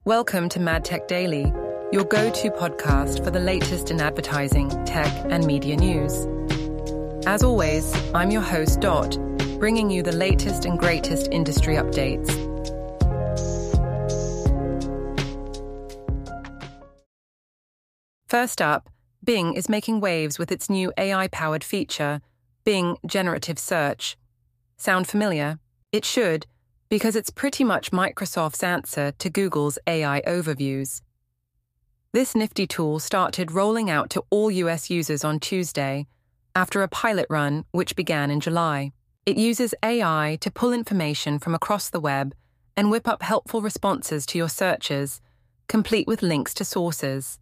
Welcome to Mad Tech Daily, your go-to podcast for the latest in advertising, tech, and media news. As always, I'm your host, Dot, bringing you the latest and greatest industry updates. First up, Bing is making waves with its new AI-powered feature, Bing Generative Search. Sound familiar? It should, because it's pretty much Microsoft's answer to Google's AI overviews. This nifty tool started rolling out to all US users on Tuesday, after a pilot run which began in July. It uses AI to pull information from across the web and whip up helpful responses to your searches, complete with links to sources.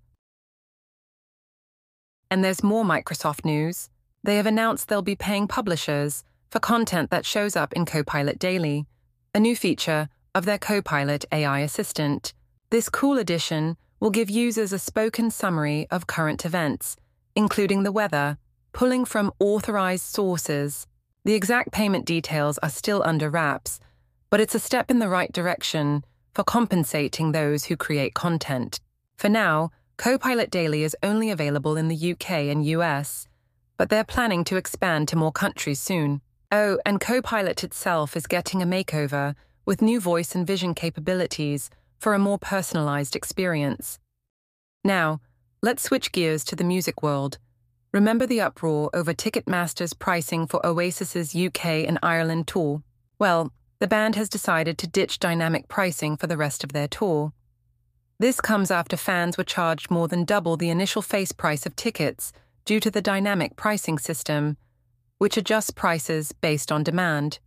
And there's more Microsoft news. They have announced they'll be paying publishers for content that shows up in Copilot Daily, a new feature of their Copilot AI assistant. This cool addition will give users a spoken summary of current events, including the weather, pulling from authorized sources. The exact payment details are still under wraps, but it's a step in the right direction for compensating those who create content. For now, Copilot Daily is only available in the UK and US, but they're planning to expand to more countries soon. Oh, and Copilot itself is getting a makeover with new voice and vision capabilities for a more personalized experience. Now, let's switch gears to the music world. Remember the uproar over Ticketmaster's pricing for Oasis's UK and Ireland tour? Well, the band has decided to ditch dynamic pricing for the rest of their tour. This comes after fans were charged more than double the initial face price of tickets due to the dynamic pricing system, which adjusts prices based on demand.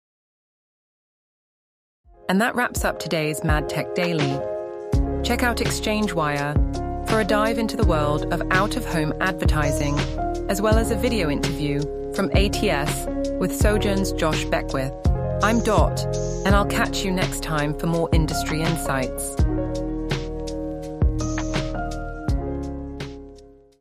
And that wraps up today's Mad Tech Daily. Check out ExchangeWire for a dive into the world of out-of-home advertising, as well as a video interview from ATS with Sojourn's Josh Beckwith. I'm Dot, and I'll catch you next time for more industry insights.